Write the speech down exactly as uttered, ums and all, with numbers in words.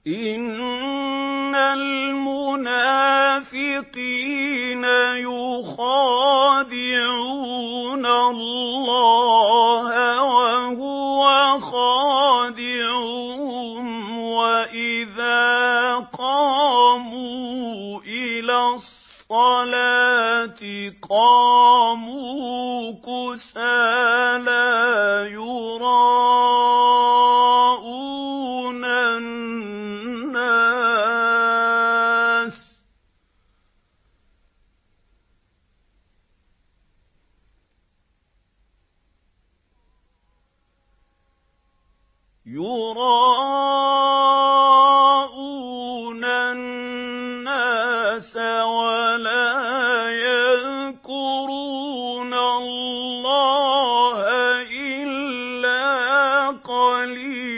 إِنَّ الْمُنَافِقِينَ يُخَادِعُونَ اللَّهَ وَهُوَ خَادِعُهُمْ وَإِذَا قَامُوا إِلَى الصَّلَاةِ قَامُوا كُسَالَىٰ يُرَاءُونَ النَّاسَ يُرَاءُونَ النَّاسَ وَلَا يَذْكُرُونَ اللَّهَ إِلَّا قَلِيلًا